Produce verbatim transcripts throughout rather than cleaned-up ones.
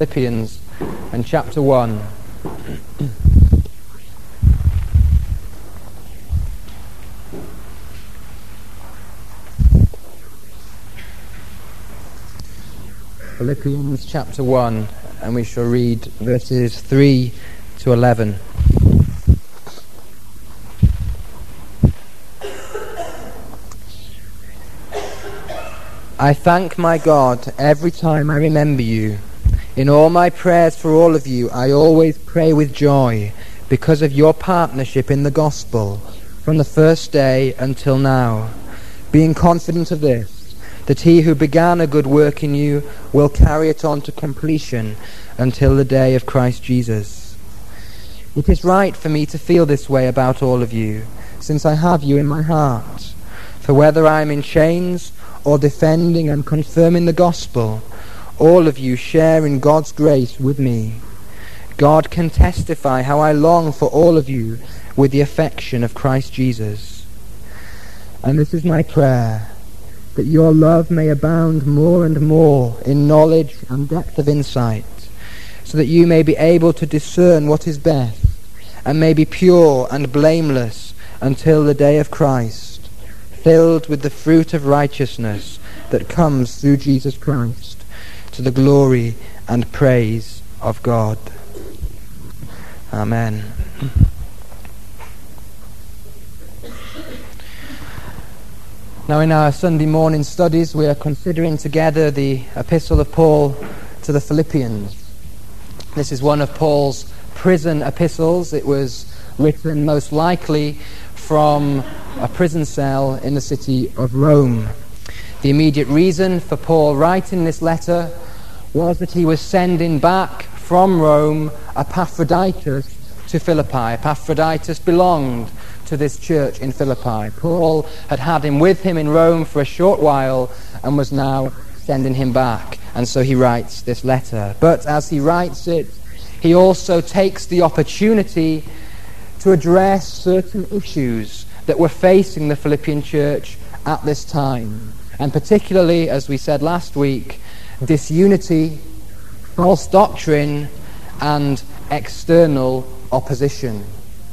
Philippians and chapter one. Philippians chapter one, and we shall read verses three to eleven. I thank my God every time I remember you. In all my prayers for all of you, I always pray with joy because of your partnership in the gospel from the first day until now, being confident of this, that he who began a good work in you will carry it on to completion until the day of Christ Jesus. It is right for me to feel this way about all of you, since I have you in my heart. For whether I am in chains or defending and confirming the gospel, all of you share in God's grace with me. God can testify how I long for all of you with the affection of Christ Jesus. And this is my prayer, that your love may abound more and more in knowledge and depth of insight, so that you may be able to discern what is best, and may be pure and blameless until the day of Christ, filled with the fruit of righteousness that comes through Jesus Christ, to the glory and praise of God. Amen. Now, in our Sunday morning studies, we are considering together the epistle of Paul to the Philippians. This is one of Paul's prison epistles. It was written most likely from a prison cell in the city of Rome. The immediate reason for Paul writing this letter was that he was sending back from Rome Epaphroditus to Philippi. Epaphroditus belonged to this church in Philippi. Paul had had him with him in Rome for a short while and was now sending him back. And so he writes this letter. But as he writes it, he also takes the opportunity to address certain issues that were facing the Philippian church at this time. And particularly, as we said last week, disunity, false doctrine, and external opposition.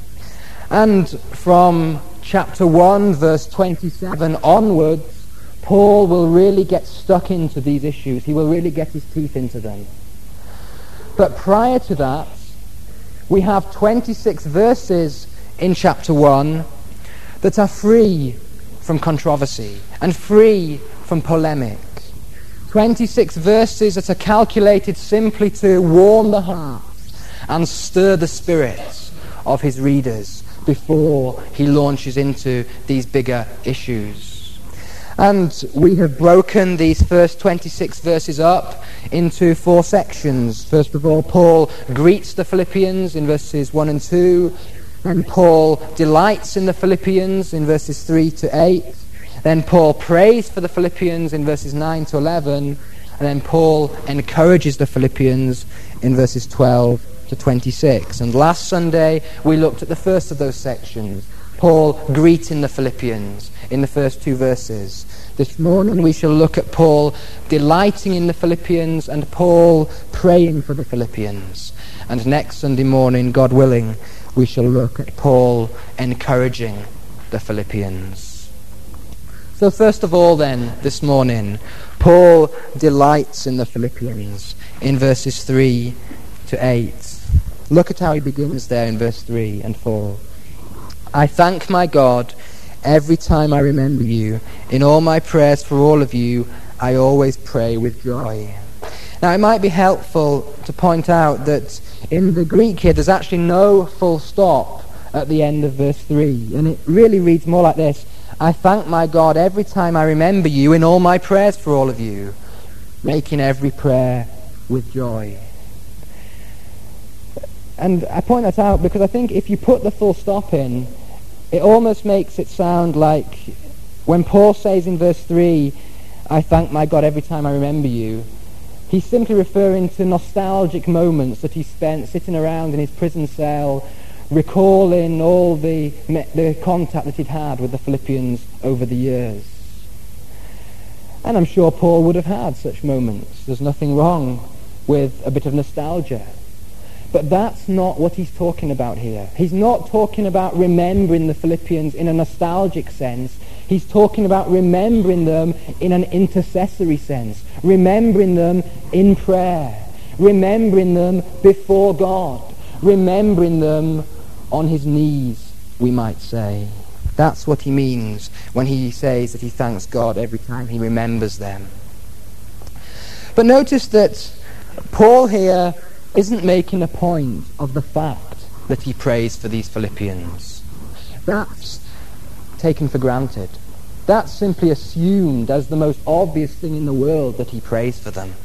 And from chapter one, verse twenty-seven onwards, Paul will really get stuck into these issues. He will really get his teeth into them. But prior to that, we have twenty-six verses in chapter one that are free from controversy and free from polemic. twenty-six verses that are calculated simply to warm the hearts and stir the spirits of his readers before he launches into these bigger issues. And we have broken these first twenty-six verses up into four sections. First of all, Paul greets the Philippians in verses one and two. Then Paul delights in the Philippians in verses three to eight. Then Paul prays for the Philippians in verses nine to eleven. And then Paul encourages the Philippians in verses twelve to twenty-six. And last Sunday we looked at the first of those sections, Paul greeting the Philippians in the first two verses. This morning we shall look at Paul delighting in the Philippians and Paul praying for the Philippians. And next Sunday morning, God willing, we shall look at Paul encouraging the Philippians. So first of all then, this morning, Paul delights in the Philippians in verses three to eight. Look at how he begins there in verse three and four. I thank my God every time I remember you. In all my prayers for all of you, I always pray with joy. Now, it might be helpful to point out that in the Greek here, there's actually no full stop at the end of verse three. And it really reads more like this. I thank my God every time I remember you in all my prayers for all of you, making every prayer with joy. And I point that out because I think if you put the full stop in, it almost makes it sound like when Paul says in verse three, I thank my God every time I remember you, he's simply referring to nostalgic moments that he spent sitting around in his prison cell, recalling all the, the contact that he'd had with the Philippians over the years. And I'm sure Paul would have had such moments. There's nothing wrong with a bit of nostalgia. But that's not what he's talking about here. He's not talking about remembering the Philippians in a nostalgic sense. He's talking about remembering them in an intercessory sense, remembering them in prayer, remembering them before God, remembering them on his knees, we might say. That's what he means when he says that he thanks God every time he remembers them. But notice that Paul here isn't making a point of the fact that he prays for these Philippians. That's taken for granted. That's simply assumed as the most obvious thing in the world that he prays for them.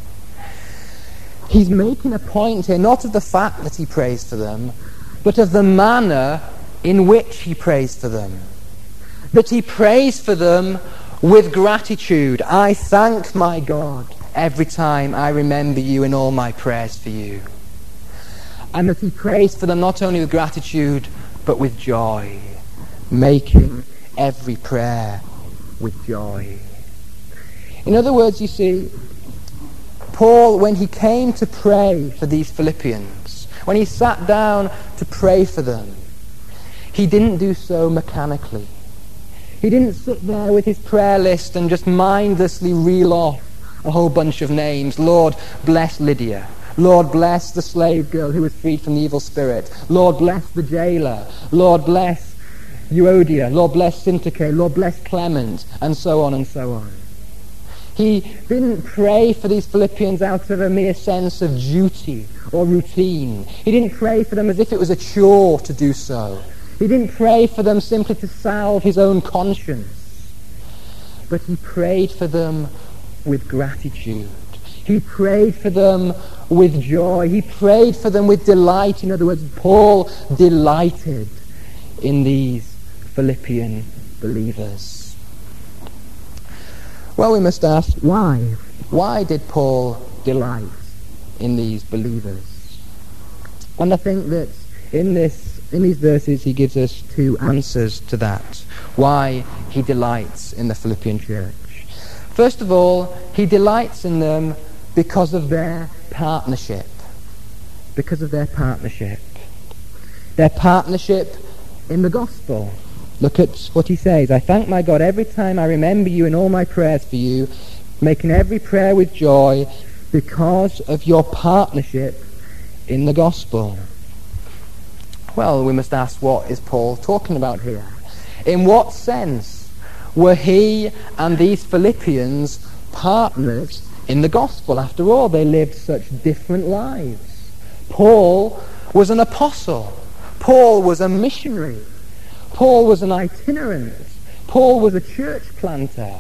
He's making a point here not of the fact that he prays for them, but of the manner in which he prays for them. That he prays for them with gratitude. I thank my God every time I remember you in all my prayers for you. And that he prays for them not only with gratitude, but with joy, making every prayer with joy. In other words, you see, Paul, when he came to pray for these Philippians, when he sat down to pray for them, he didn't do so mechanically. He didn't sit there with his prayer list and just mindlessly reel off a whole bunch of names. Lord, bless Lydia. Lord, bless the slave girl who was freed from the evil spirit. Lord, bless the jailer. Lord, bless Euodia. Lord, bless Syntyche. Lord, bless Clement. And so on and so on. He didn't pray for these Philippians out of a mere sense of duty or routine. He didn't pray for them as if it was a chore to do so. He didn't pray for them simply to salve his own conscience. But he prayed for them with gratitude. He prayed for them with joy. He prayed for them with delight. In other words, Paul delighted in these Philippian believers. Well, we must ask, why? Why did Paul delight in these believers? And I think that in this, in these verses he gives us two answers to that. Why he delights in the Philippian church. First of all, he delights in them because of their partnership. Because of their partnership. Their partnership in the gospel. Look at what he says. I thank my God every time I remember you in all my prayers for you, making every prayer with joy because of your partnership in the gospel. Well, we must ask, what is Paul talking about here? In what sense were he and these Philippians partners in the gospel? After all, they lived such different lives. Paul was an apostle. Paul was a missionary. Paul was an itinerant. Paul was a church planter.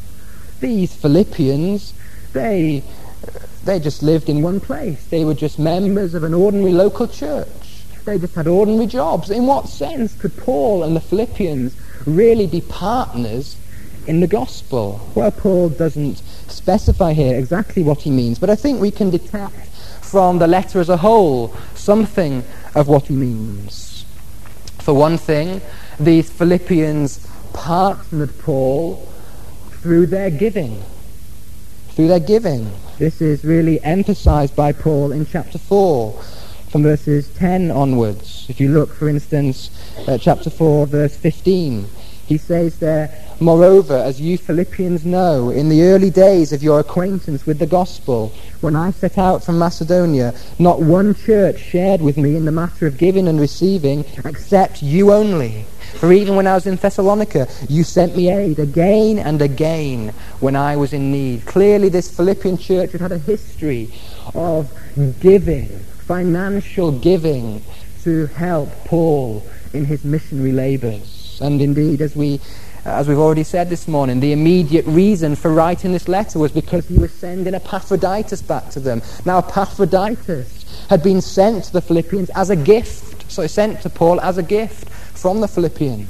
These Philippians, they, they just lived in one place. They were just members of an ordinary local church. They just had ordinary jobs. In what sense could Paul and the Philippians really be partners in the gospel? Well, Paul doesn't specify here exactly what he means, but I think we can detect from the letter as a whole something of what he means. For one thing, these Philippians partnered Paul through their giving. Through their giving. This is really emphasized by Paul in chapter four, from verses ten onwards. If you look, for instance, at chapter four, verse fifteen, he says there, moreover, as you Philippians know, in the early days of your acquaintance with the gospel, when I set out from Macedonia, not one church shared with me in the matter of giving and receiving, except you only. For even when I was in Thessalonica, you sent me aid again and again when I was in need. Clearly this Philippian church had had a history of giving, financial giving, to help Paul in his missionary labors. And indeed, as we As we've already said this morning, the immediate reason for writing this letter was because he was sending Epaphroditus back to them. Now, Epaphroditus had been sent to the Philippians as a gift, so sent to Paul as a gift from the Philippians.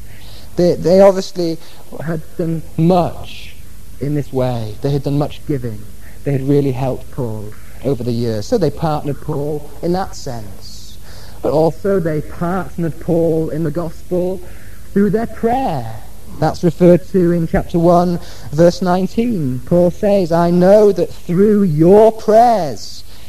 They, they obviously had done much in this way. They had done much giving. They had really helped Paul over the years. So they partnered Paul in that sense. But also they partnered Paul in the gospel through their prayer. That's referred to in chapter one, verse nineteen. Paul says, I know that through your prayers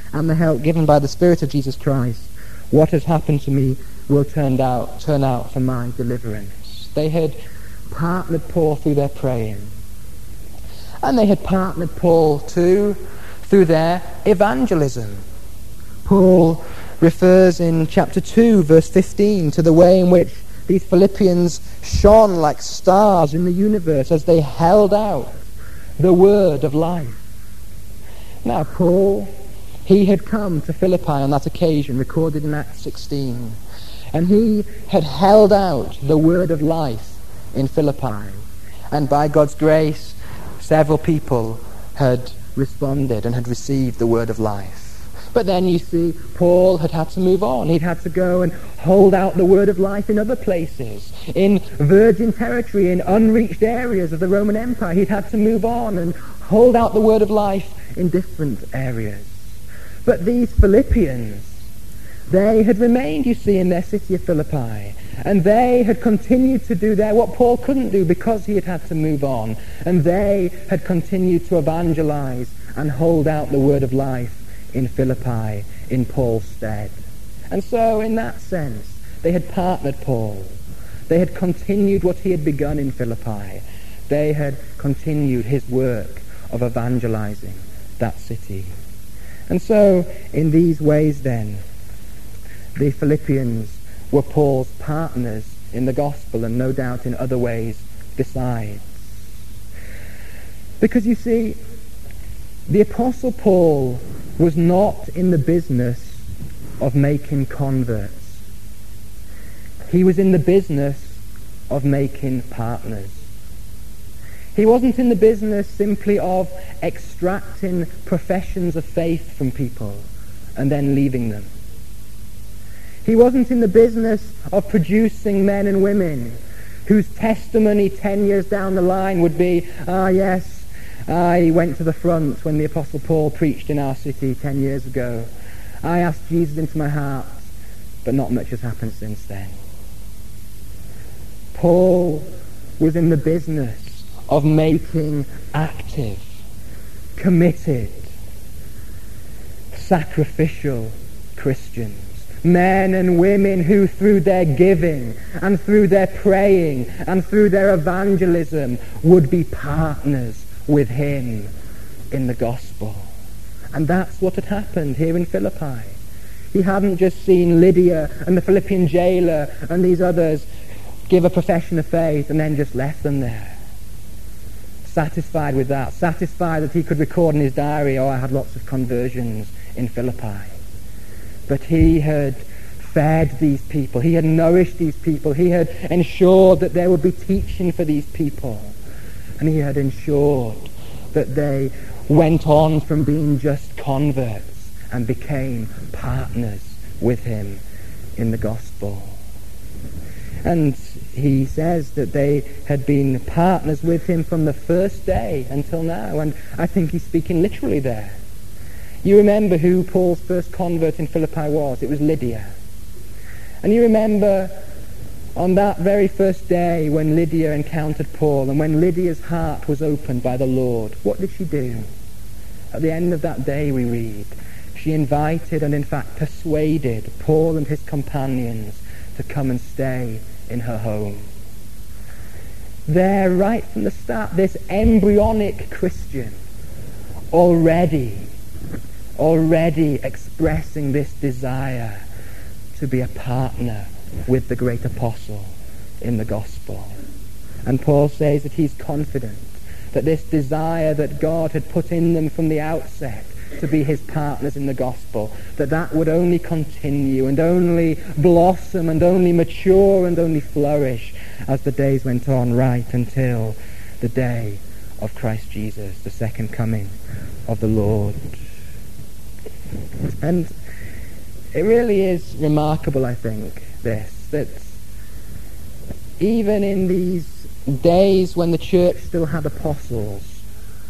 and the help given by the Spirit of Jesus Christ, what has happened to me will turn out, turn out for my deliverance. They had partnered Paul through their praying. And they had partnered Paul too through their evangelism. Paul refers in chapter two, verse fifteen, to the way in which these Philippians shone like stars in the universe as they held out the word of life. Now, Paul, he had come to Philippi on that occasion, recorded in Acts sixteen, and he had held out the word of life in Philippi. And by God's grace, several people had responded and had received the word of life. But then you see, Paul had had to move on. He'd had to go and hold out the word of life in other places, in virgin territory, in unreached areas of the Roman Empire. He'd had to move on and hold out the word of life in different areas. But these Philippians, they had remained, you see, in their city of Philippi. And they had continued to do there what Paul couldn't do because he had had to move on. And they had continued to evangelize and hold out the word of life in Philippi in Paul's stead. And so, in that sense, they had partnered Paul. They had continued what he had begun in Philippi. They had continued his work of evangelizing that city. And so, in these ways then, the Philippians were Paul's partners in the gospel, and no doubt in other ways besides. Because you see, the Apostle Paul was not in the business of making converts. He was in the business of making partners. He wasn't in the business simply of extracting professions of faith from people and then leaving them. He wasn't in the business of producing men and women whose testimony ten years down the line would be, ah yes, I went to the front when the Apostle Paul preached in our city ten years ago. I asked Jesus into my heart, but not much has happened since then. Paul was in the business of making active, committed, sacrificial Christians. Men and women who through their giving and through their praying and through their evangelism would be partners with him in the gospel. And that's what had happened here in Philippi. He hadn't just seen Lydia and the Philippian jailer and these others give a profession of faith and then just left them there. Satisfied with that, satisfied that he could record in his diary, oh, I had lots of conversions in Philippi. But he had fed these people, he had nourished these people, he had ensured that there would be teaching for these people. And he had ensured that they went on from being just converts and became partners with him in the gospel. And he says that they had been partners with him from the first day until now. And I think he's speaking literally there. You remember who Paul's first convert in Philippi was? It was Lydia. And you remember on that very first day when Lydia encountered Paul and when Lydia's heart was opened by the Lord, what did she do? At the end of that day we read, she invited and in fact persuaded Paul and his companions to come and stay in her home. There, right from the start, this embryonic Christian already, already expressing this desire to be a partner with the great apostle in the gospel. And Paul says that he's confident that this desire that God had put in them from the outset to be his partners in the gospel, that that would only continue and only blossom and only mature and only flourish as the days went on, right until the day of Christ Jesus, the second coming of the Lord. And it really is remarkable, I think, this, that even in these days when the church still had apostles,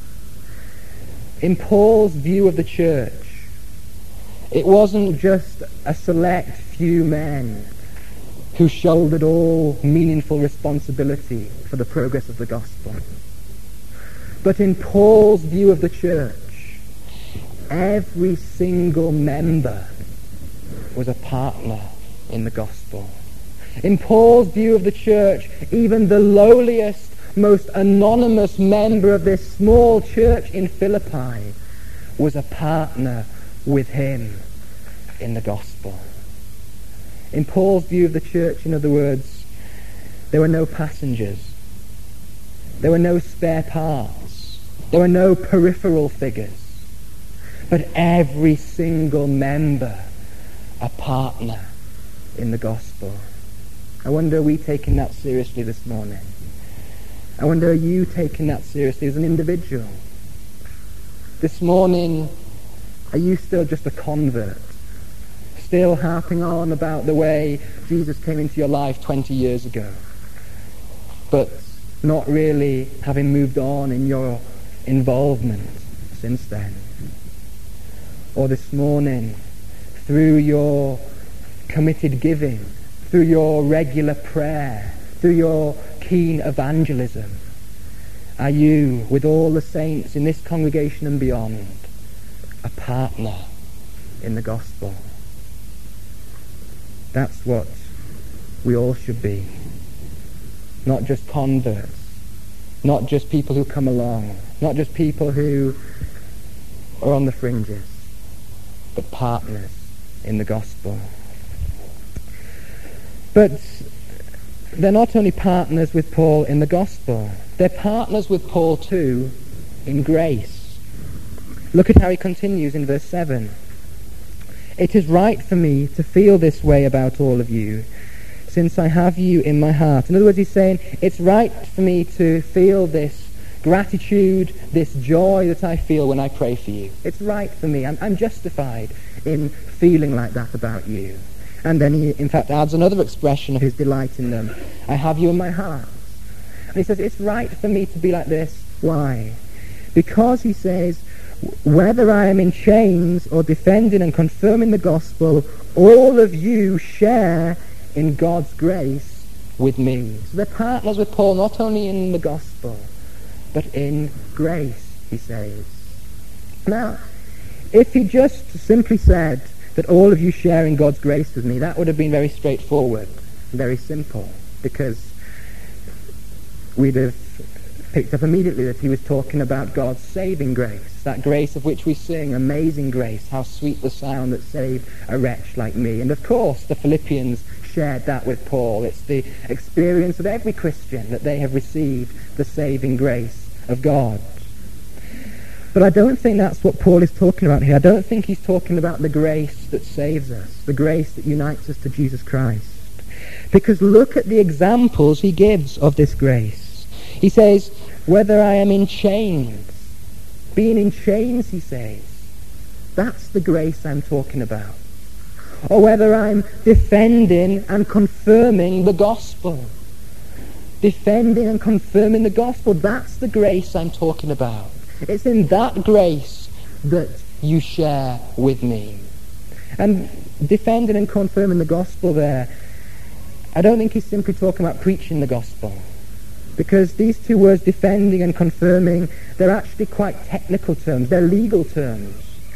in Paul's view of the church, it wasn't just a select few men who shouldered all meaningful responsibility for the progress of the gospel. But in Paul's view of the church, every single member was a partner in the gospel. In Paul's view of the church, even the lowliest, most anonymous member of this small church in Philippi was a partner with him in the gospel. In Paul's view of the church, in other words, there were no passengers. There were no spare parts. There were no peripheral figures. But every single member a partner in the gospel. I wonder, are we taking that seriously this morning? I wonder, are you taking that seriously as an individual? This morning, are you still just a convert? Still harping on about the way Jesus came into your life twenty years ago, but not really having moved on in your involvement since then? Or this morning, through your committed giving, through your regular prayer, through your keen evangelism, are you, with all the saints in this congregation and beyond, a partner in the gospel? That's what we all should be. Not just converts, not just people who come along, not just people who are on the fringes, but partners in the gospel. But they're not only partners with Paul in the gospel, they're partners with Paul too in grace. Look at how he continues in verse seven. It is right for me to feel this way about all of you, since I have you in my heart. In other words, he's saying, it's right for me to feel this gratitude, this joy that I feel when I pray for you. It's right for me. I'm, I'm justified in feeling like that about you. And then he, in fact, adds another expression of his delight in them. I have you in my heart. And he says, it's right for me to be like this. Why? Because, he says, whether I am in chains or defending and confirming the gospel, all of you share in God's grace with me. So they're partners with Paul not only in the gospel, but in grace, he says. Now, if he just simply said that all of you share in God's grace with me, that would have been very straightforward, very simple, because we'd have picked up immediately that he was talking about God's saving grace, that grace of which we sing, amazing grace, how sweet the sound that saved a wretch like me. And of course, the Philippians shared that with Paul. It's the experience of every Christian that they have received the saving grace of God. But I don't think that's what Paul is talking about here. I don't think he's talking about the grace that saves us, the grace that unites us to Jesus Christ. Because look at the examples he gives of this grace. He says, whether I am in chains, being in chains, he says, that's the grace I'm talking about. Or whether I'm defending and confirming the gospel. Defending and confirming the gospel, that's the grace I'm talking about. It's in that grace that you share with me. And defending and confirming the gospel there, I don't think he's simply talking about preaching the gospel. Because these two words, defending and confirming, they're actually quite technical terms. They're legal terms.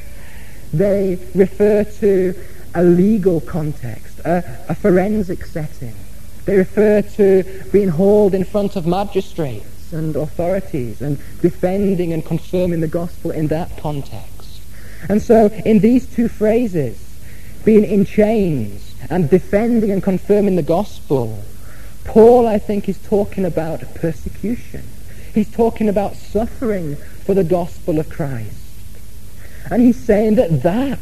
They refer to a legal context, a, a forensic setting. They refer to being hauled in front of magistrates and authorities and defending and confirming the gospel in that context. And so in these two phrases, being in chains and defending and confirming the gospel, Paul, I think, is talking about persecution. He's talking about suffering for the gospel of Christ. And he's saying that that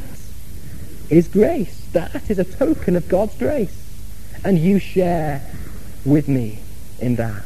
is grace. That is a token of God's grace. And you share with me in that.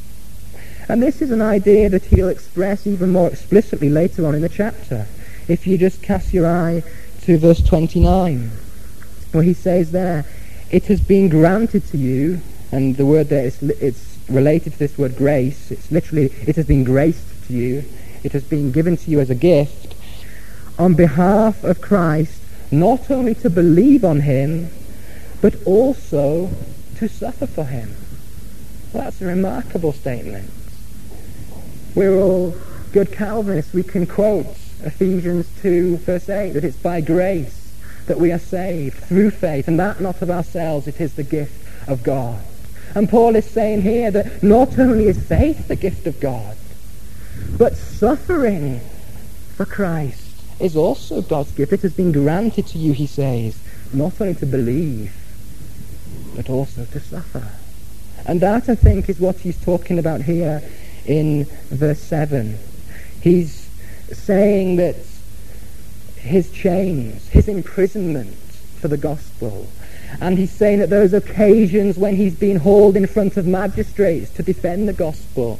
And this is an idea that he'll express even more explicitly later on in the chapter. If you just cast your eye to verse twenty-nine, where he says there, it has been granted to you, and the word there is it's related to this word grace. It's literally, it has been graced to you. It has been given to you as a gift on behalf of Christ, not only to believe on him, but also to suffer for him. Well, that's a remarkable statement. We're all good Calvinists. We can quote Ephesians two verse eight, that it's by grace that we are saved through faith, and that not of ourselves, it is the gift of God. And Paul is saying here that not only is faith the gift of God, but suffering for Christ is also God's gift. It has been granted to you, he says, not only to believe, but also to suffer. And that, I think, is what he's talking about here in verse seven. He's saying that his chains, his imprisonment for the gospel, and he's saying that those occasions when he's been hauled in front of magistrates to defend the gospel,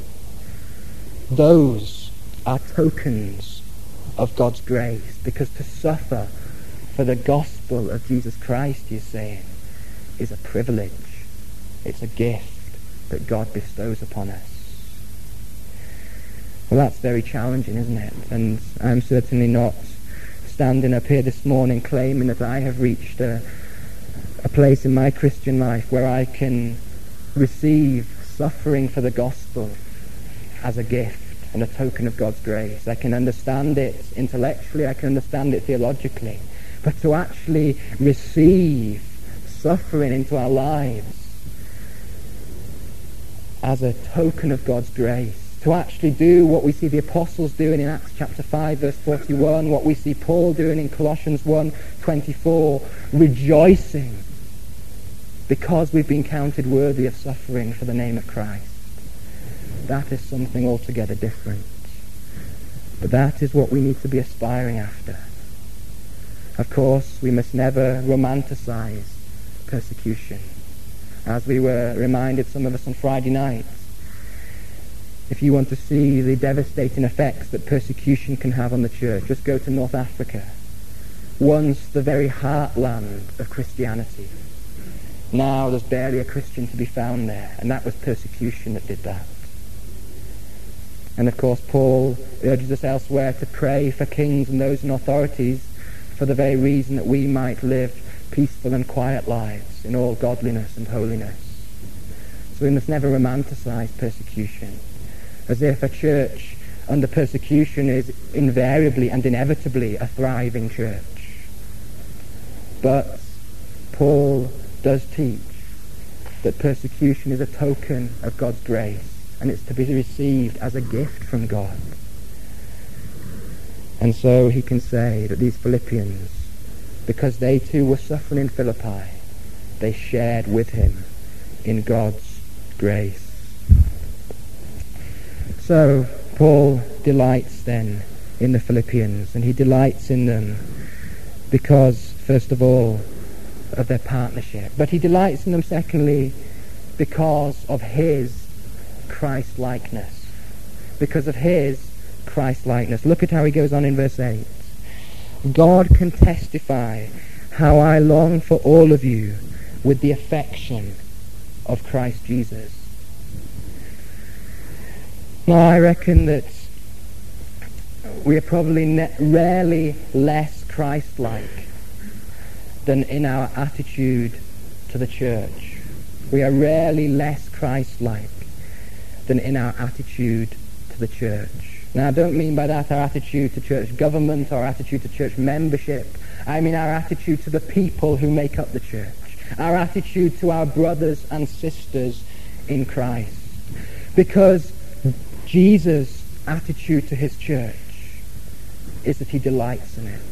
those are tokens of God's grace, because to suffer for the gospel of Jesus Christ, he's saying, is a privilege. It's a gift that God bestows upon us. Well, that's very challenging, isn't it? And I'm certainly not standing up here this morning claiming that I have reached a, a place in my Christian life where I can receive suffering for the gospel as a gift and a token of God's grace. I can understand it intellectually, I can understand it theologically, but to actually receive suffering into our lives as a token of God's grace, to actually do what we see the apostles doing in Acts chapter five verse forty-one, what we see Paul doing in Colossians one twenty-four, rejoicing because we've been counted worthy of suffering for the name of Christ. That is something altogether different. But that is what we need to be aspiring after. Of course, we must never romanticize persecution. As we were reminded, some of us, on Friday night, if you want to see the devastating effects that persecution can have on the church, just go to North Africa, once the very heartland of Christianity. Now there's barely a Christian to be found there, and that was persecution that did that. And of course, Paul urges us elsewhere to pray for kings and those in authorities for the very reason that we might live peaceful and quiet lives in all godliness and holiness. So we must never romanticize persecution, as if a church under persecution is invariably and inevitably a thriving church. But Paul does teach that persecution is a token of God's grace, and it's to be received as a gift from God. And so he can say that these Philippians, because they too were suffering in Philippi, they shared with him in God's grace. So Paul delights then in the Philippians, and he delights in them because, first of all, of their partnership. But he delights in them, secondly, because of his Christ-likeness. Because of his Christ-likeness. Look at how he goes on in verse eight. God can testify how I long for all of you with the affection of Christ Jesus. Now, I reckon that we are probably ne- rarely less Christ-like than in our attitude to the church. We are rarely less Christ-like than in our attitude to the church. Now, I don't mean by that our attitude to church government or our attitude to church membership. I mean our attitude to the people who make up the church. Our attitude to our brothers and sisters in Christ. Because Jesus' attitude to his church is that he delights in it.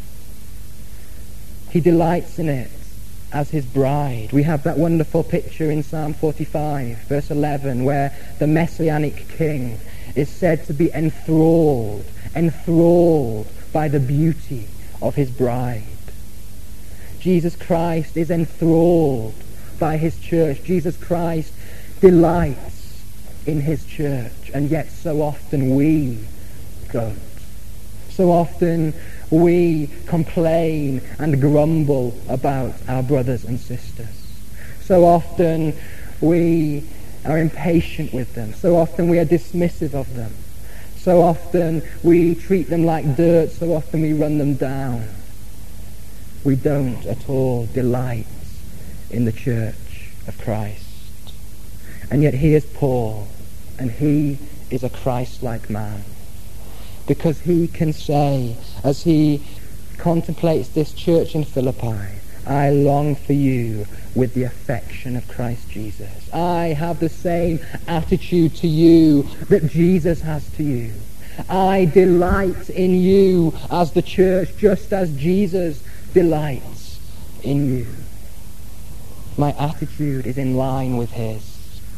He delights in it as his bride. We have that wonderful picture in Psalm forty-five, verse eleven, where the Messianic king is said to be enthralled, enthralled by the beauty of his bride. Jesus Christ is enthralled by his church. Jesus Christ delights in his church, and yet so often we don't. So often we complain and grumble about our brothers and sisters. So often we are impatient with them. So often we are dismissive of them. So often we treat them like dirt. So often we run them down. We don't at all delight in the church of Christ. And yet he is Paul, and he is a Christ-like man. because he can say, as he contemplates this church in Philippi, I long for you with the affection of Christ Jesus. I have the same attitude to you that Jesus has to you. I delight in you as the church, just as Jesus delights in you. My attitude is in line with his.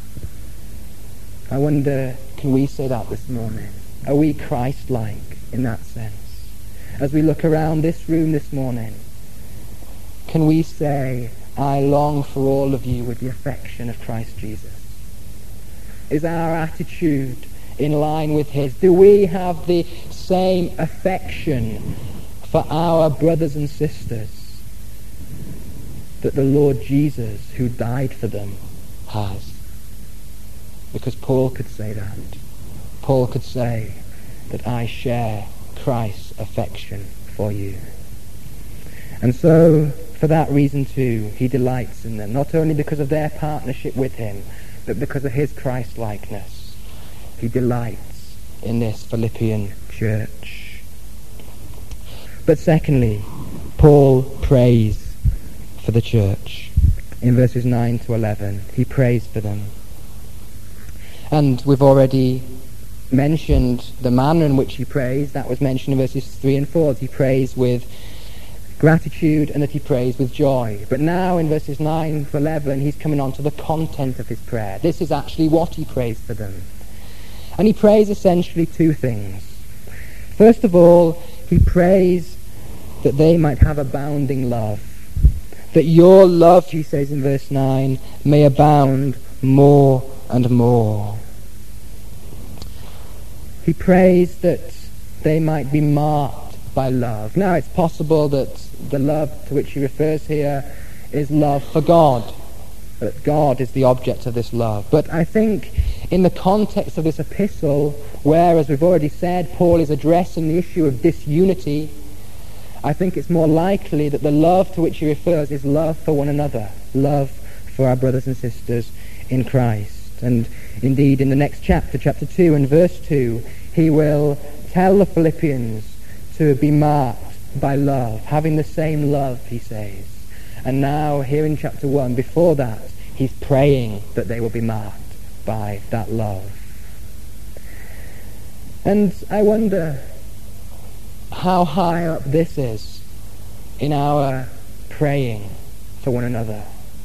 I wonder, can we say that this morning? Are we Christ-like in that sense? As we look around this room this morning, can we say, I long for all of you with the affection of Christ Jesus? Is our attitude in line with his? Do we have the same affection for our brothers and sisters that the Lord Jesus, who died for them, has? Because Paul could say that. Paul could say that I share Christ's affection for you. And so, for that reason too, he delights in them, not only because of their partnership with him, but because of his Christ-likeness. He delights in this Philippian church. But secondly, Paul prays for the church. In verses nine to eleven, he prays for them. And we've already mentioned the manner in which he prays. That was mentioned in verses three and four, that he prays with gratitude and that he prays with joy. But now in verses nine to eleven, he's coming on to the content of his prayer. This is actually what he prays for them. And he prays essentially two things. First of all, he prays that they might have abounding love. That your love, he says in verse nine, may abound more and more. He prays that they might be marked by love. Now, it's possible that the love to which he refers here is love for God, that God is the object of this love. But I think in the context of this epistle, where, as we've already said, Paul is addressing the issue of disunity, I think it's more likely that the love to which he refers is love for one another, love for our brothers and sisters in Christ. And indeed, in the next chapter, chapter two and verse two, he will tell the Philippians to be marked by love, having the same love, he says. And now, here in chapter one, before that, he's praying that they will be marked by that love. And I wonder how high up this is in our praying for one another.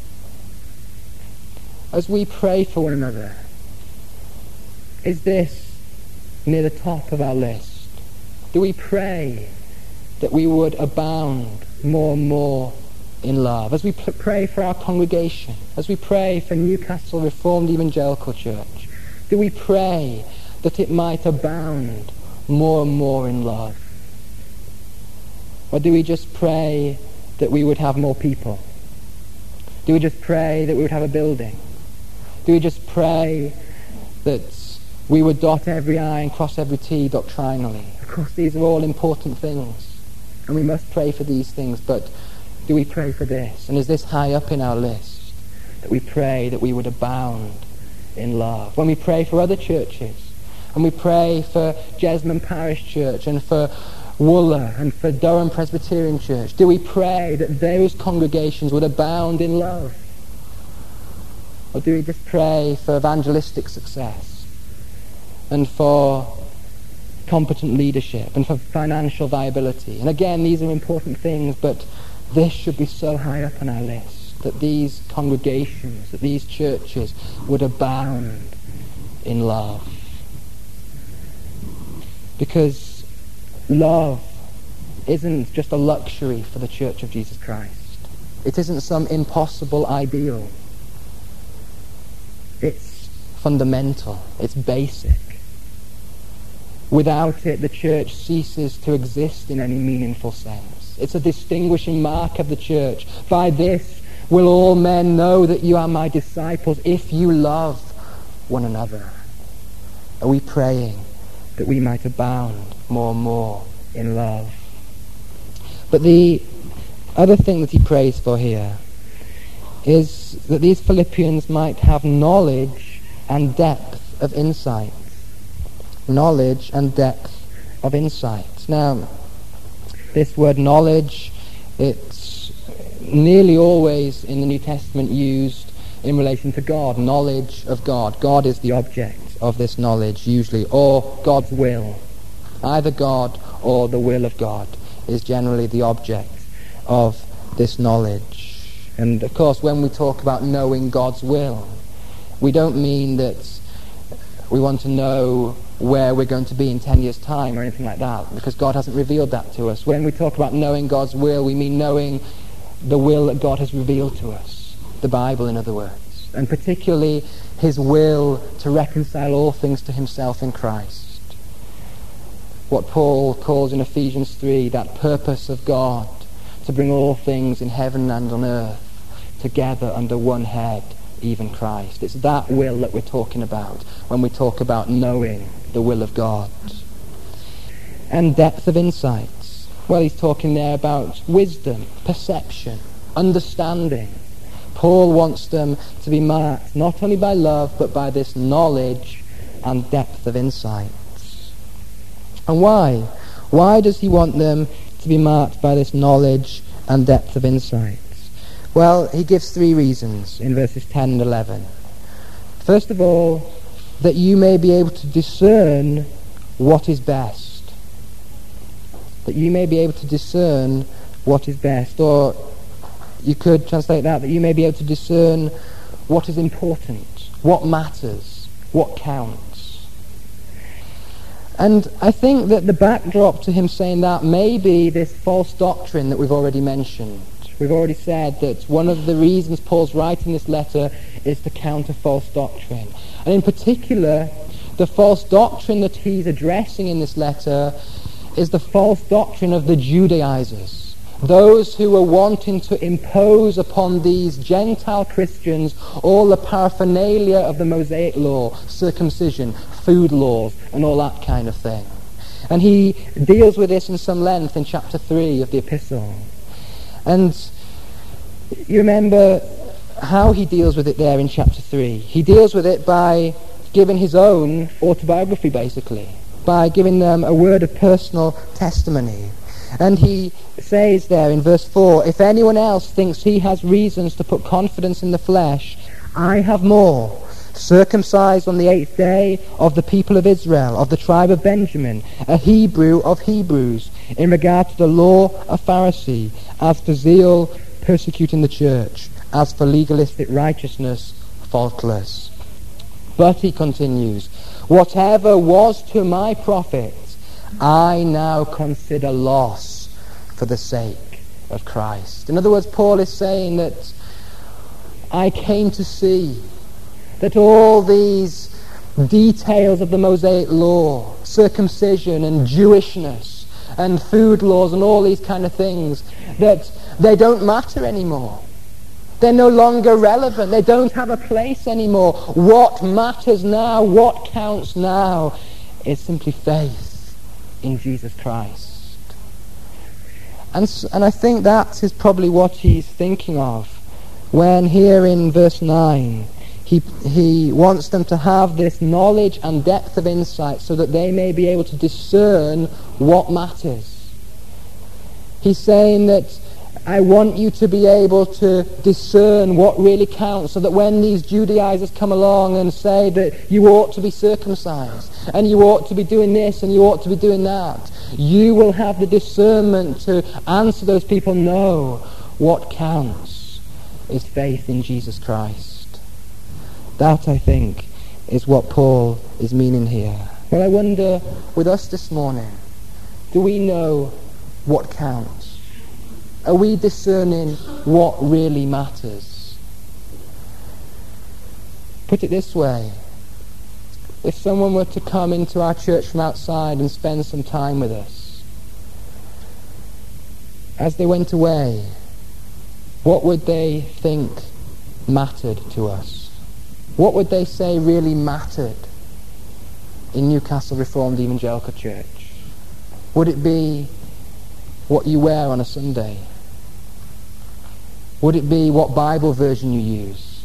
As we pray for one another, is this near the top of our list? Do we pray that we would abound more and more in love? As we p- pray for our congregation, as we pray for Newcastle Reformed Evangelical Church, do we pray that it might abound more and more in love? Or do we just pray that we would have more people? Do we just pray that we would have a building? Do we just pray that we would dot every I and cross every T doctrinally? Of course, these are all important things, and we must pray for these things, but do we pray for this? And is this high up in our list? That we pray that we would abound in love. When we pray for other churches, and we pray for Jesmond Parish Church and for Wooler and for Durham Presbyterian Church, do we pray that those congregations would abound in love? Or do we just pray for evangelistic success and for competent leadership and for financial viability? And again, these are important things, but this should be so high up on our list, that these congregations, that these churches would abound in love. Because love isn't just a luxury for the Church of Jesus Christ. It isn't some impossible ideal. It's fundamental. It's basic. Without it, the church ceases to exist in any meaningful sense. It's a distinguishing mark of the church. By this will all men know that you are my disciples, if you love one another. Are we praying that we might abound more and more in love? But the other thing that he prays for here is that these Philippians might have knowledge and depth of insight. Knowledge and depth of insight. Now, this word knowledge, it's nearly always in the New Testament used in relation to God, knowledge of God. God is the object of this knowledge usually, or God's will. Either God or the will of God is generally the object of this knowledge. And of course, when we talk about knowing God's will, we don't mean that we want to know where we're going to be in ten years' time or anything like that, because God hasn't revealed that to us. When we talk about knowing God's will, we mean knowing the will that God has revealed to us, the Bible in other words, and particularly his will to reconcile all things to himself in Christ. What Paul calls in Ephesians three, that purpose of God to bring all things in heaven and on earth together under one head, even Christ. It's that will that we're talking about when we talk about knowing the will of God. And depth of insight. Well, he's talking there about wisdom, perception, understanding. Paul wants them to be marked not only by love, but by this knowledge and depth of insight. And why? Why does he want them to be marked by this knowledge and depth of insight? Well, he gives three reasons in verses ten and eleven. First of all, that you may be able to discern what is best. That you may be able to discern what is best. Or you could translate that, that you may be able to discern what is important, what matters, what counts. And I think that the backdrop to him saying that may be this false doctrine that we've already mentioned. We've already said that one of the reasons Paul's writing this letter is to counter false doctrine. And in particular, the false doctrine that he's addressing in this letter is the false doctrine of the Judaizers, those who were wanting to impose upon these Gentile Christians all the paraphernalia of the Mosaic law, circumcision, food laws, and all that kind of thing. And he deals with this in some length in chapter three of the epistle. And you remember how he deals with it there in chapter three. He deals with it by giving his own autobiography, basically, by giving them a word of personal testimony. And he says there in verse four, if anyone else thinks he has reasons to put confidence in the flesh, I have more. Circumcised on the eighth day, of the people of Israel, of the tribe of Benjamin, a Hebrew of Hebrews, in regard to the law, a Pharisee, as for zeal, persecuting the church, as for legalistic righteousness, faultless. But, he continues, whatever was to my profit, I now consider loss for the sake of Christ. In other words, Paul is saying that I came to see that all these details of the Mosaic law, circumcision and Jewishness and food laws and all these kind of things, that they don't matter anymore. They're no longer relevant. They don't have a place anymore. What matters now, what counts now, is simply faith in Jesus Christ. And, and I think that is probably what he's thinking of when here in verse nine He, he wants them to have this knowledge and depth of insight so that they may be able to discern what matters. He's saying that I want you to be able to discern what really counts, so that when these Judaizers come along and say that you ought to be circumcised and you ought to be doing this and you ought to be doing that, you will have the discernment to answer those people, no, what counts is faith in Jesus Christ. That, I think, is what Paul is meaning here. Well, I wonder, with us this morning, do we know what counts? Are we discerning what really matters? Put it this way. If someone were to come into our church from outside and spend some time with us, as they went away, what would they think mattered to us? What would they say really mattered in Newcastle Reformed Evangelical Church? Would it be what you wear on a Sunday? Would it be what Bible version you use?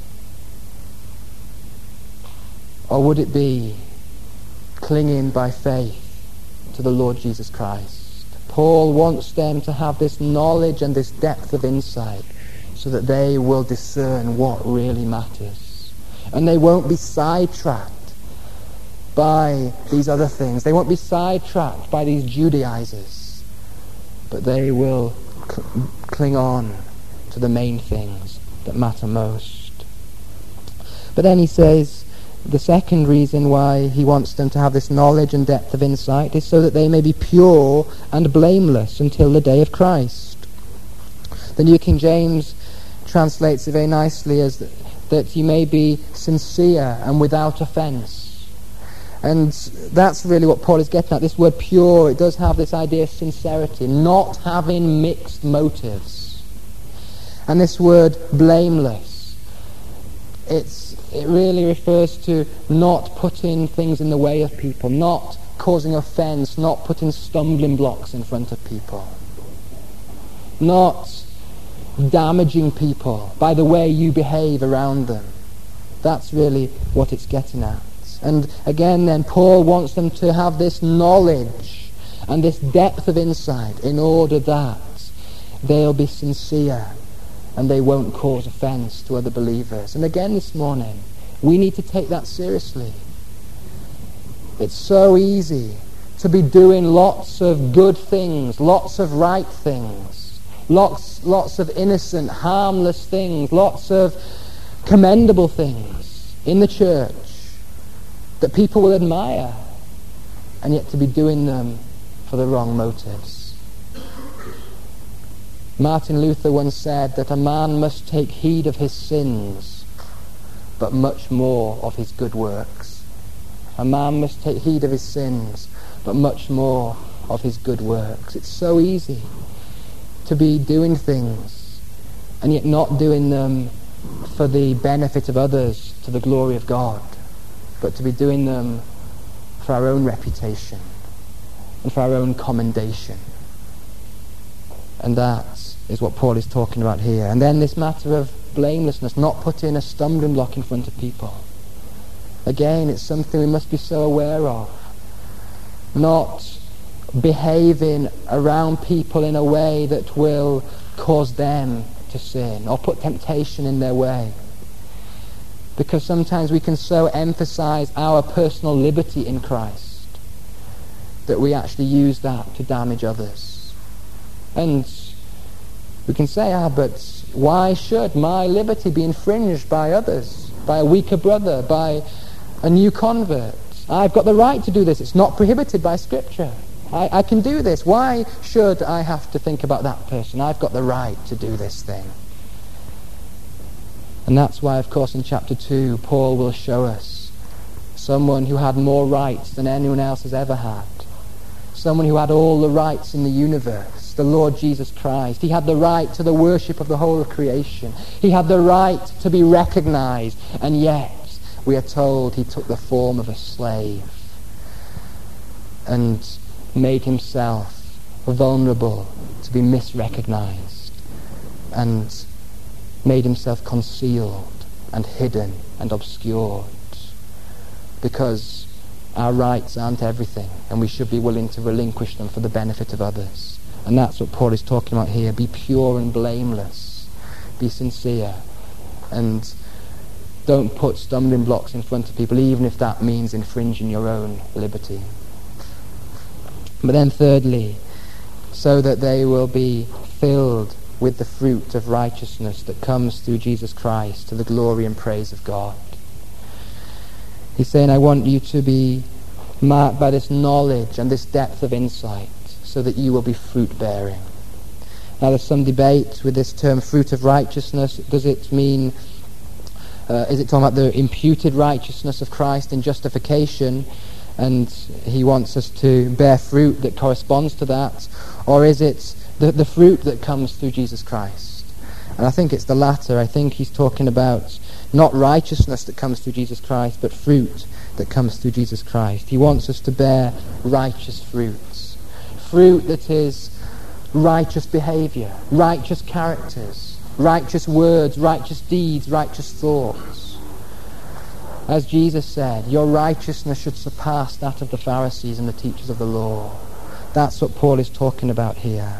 Or would it be clinging by faith to the Lord Jesus Christ. Paul wants them to have this knowledge and this depth of insight so that they will discern what really matters. And they won't be sidetracked by these other things. They won't be sidetracked by these Judaizers. But they will cl- cling on to the main things that matter most. But then he says, the second reason why he wants them to have this knowledge and depth of insight is so that they may be pure and blameless until the day of Christ. The New King James translates it very nicely as that, that you may be sincere and without offence. And that's really what Paul is getting at. This word pure, it does have this idea of sincerity, not having mixed motives. And this word blameless, it's It really refers to not putting things in the way of people, not causing offence, not putting stumbling blocks in front of people, not damaging people by the way you behave around them. That's really what it's getting at. And again then, Paul wants them to have this knowledge and this depth of insight in order that they'll be sincere and they won't cause offence to other believers. And again this morning, we need to take that seriously. It's so easy to be doing lots of good things, lots of right things, lots, lots of innocent, harmless things, lots of commendable things in the church that people will admire, and yet to be doing them for the wrong motives. Martin Luther once said that a man must take heed of his sins, but much more of his good works. A man must take heed of his sins, but much more of his good works. It's so easy to be doing things, and yet not doing them for the benefit of others, to the glory of God, but to be doing them for our own reputation and for our own commendation. And that is what Paul is talking about here. And then this matter of blamelessness, not putting a stumbling block in front of people. Again, it's something we must be so aware of. Not behaving around people in a way that will cause them to sin or put temptation in their way. Because sometimes we can so emphasize our personal liberty in Christ that we actually use that to damage others. And we can say, ah, but why should my liberty be infringed by others, by a weaker brother, by a new convert? I've got the right to do this. It's not prohibited by Scripture. I, I can do this. Why should I have to think about that person? I've got the right to do this thing. And that's why, of course, in chapter two, Paul will show us someone who had more rights than anyone else has ever had. Someone who had all the rights in the universe, the Lord Jesus Christ. He had the right to the worship of the whole of creation. He had the right to be recognized, and yet we are told he took the form of a slave and made himself vulnerable to be misrecognized and made himself concealed and hidden and obscured, because our rights aren't everything and we should be willing to relinquish them for the benefit of others. And that's what Paul is talking about here. Be pure and blameless. Be sincere. And don't put stumbling blocks in front of people, even if that means infringing your own liberty. But then thirdly, so that they will be filled with the fruit of righteousness that comes through Jesus Christ to the glory and praise of God. He's saying, I want you to be marked by this knowledge and this depth of insight so that you will be fruit-bearing. Now there's some debate with this term fruit of righteousness. Does it mean, uh, is it talking about the imputed righteousness of Christ in justification, and he wants us to bear fruit that corresponds to that? Or is it the, the fruit that comes through Jesus Christ? And I think it's the latter. I think he's talking about not righteousness that comes through Jesus Christ, but fruit that comes through Jesus Christ. He wants us to bear righteous fruits. Fruit that is righteous behavior, righteous characters, righteous words, righteous deeds, righteous thoughts. As Jesus said, your righteousness should surpass that of the Pharisees and the teachers of the law. That's what Paul is talking about here.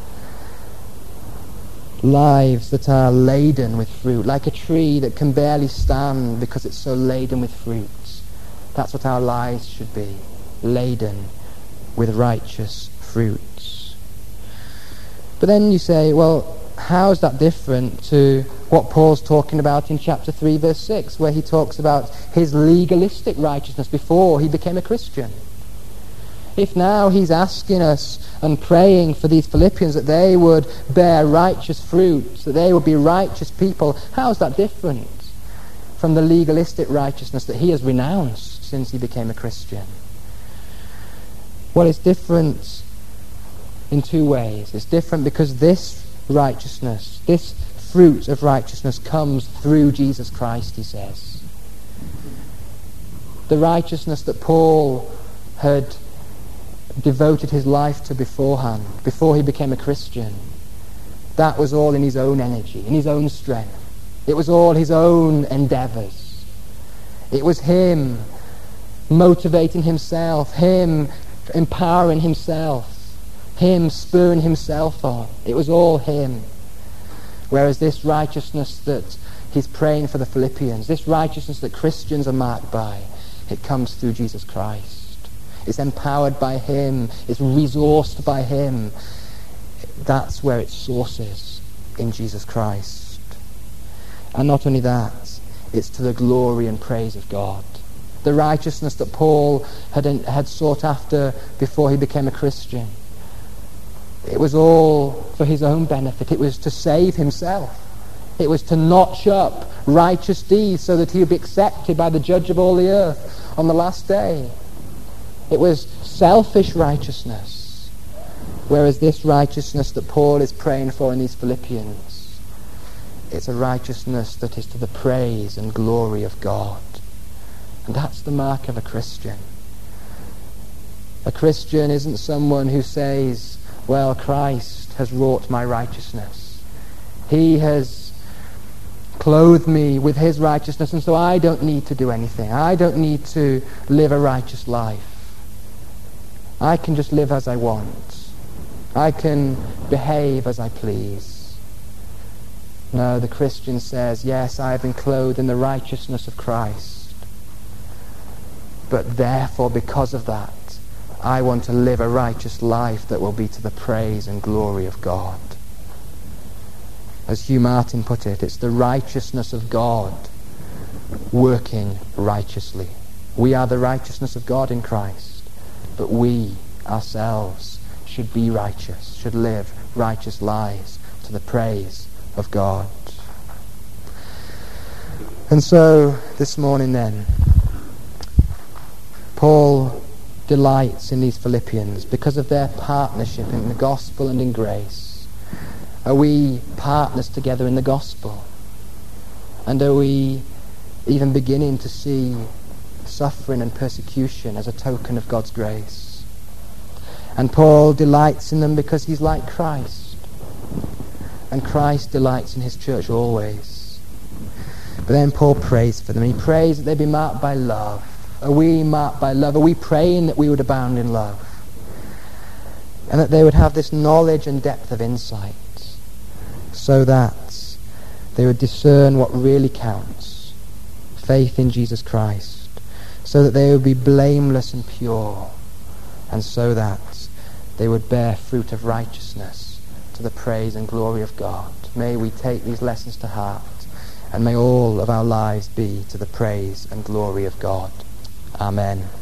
Lives that are laden with fruit, like a tree that can barely stand because it's so laden with fruits. That's what our lives should be, laden with righteous fruits. But then you say, well, how is that different to what Paul's talking about in chapter three, verse six, where he talks about his legalistic righteousness before he became a Christian? If now he's asking us and praying for these Philippians that they would bear righteous fruits, that they would be righteous people, how is that different from the legalistic righteousness that he has renounced since he became a Christian? Well, it's different in two ways. It's different because this righteousness, this fruit of righteousness comes through Jesus Christ, he says. The righteousness that Paul had devoted his life to beforehand, before he became a Christian, that was all in his own energy, in his own strength. It was all his own endeavours. It was him motivating himself, him empowering himself, him spurring himself on. It was all him. Whereas this righteousness that he's praying for the Philippians, this righteousness that Christians are marked by, it comes through Jesus Christ. It's empowered by him. It's resourced by him. That's where its source is, in Jesus Christ. And not only that, it's to the glory and praise of God. The righteousness that Paul had, had sought after before he became a Christian, it was all for his own benefit. It was to save himself. It was to notch up righteous deeds so that he would be accepted by the judge of all the earth on the last day. It was selfish righteousness. Whereas this righteousness that Paul is praying for in these Philippians, it's a righteousness that is to the praise and glory of God. And that's the mark of a Christian. A Christian isn't someone who says, well, Christ has wrought my righteousness. He has clothed me with his righteousness, and so I don't need to do anything. I don't need to live a righteous life. I can just live as I want. I can behave as I please. No, the Christian says, yes, I have been clothed in the righteousness of Christ. But therefore, because of that, I want to live a righteous life that will be to the praise and glory of God. As Hugh Martin put it, it's the righteousness of God working righteously. We are the righteousness of God in Christ. But we ourselves should be righteous, should live righteous lives to the praise of God. And so, this morning then, Paul delights in these Philippians because of their partnership in the gospel and in grace. Are we partners together in the gospel? And are we even beginning to see suffering and persecution as a token of God's grace? And Paul delights in them because he's like Christ. And Christ delights in his church always. But then Paul prays for them. He prays that they be marked by love. Are we marked by love? Are we praying that we would abound in love? And that they would have this knowledge and depth of insight so that they would discern what really counts. Faith in Jesus Christ. So that they would be blameless and pure. And so that they would bear fruit of righteousness to the praise and glory of God. May we take these lessons to heart. And may all of our lives be to the praise and glory of God. Amen.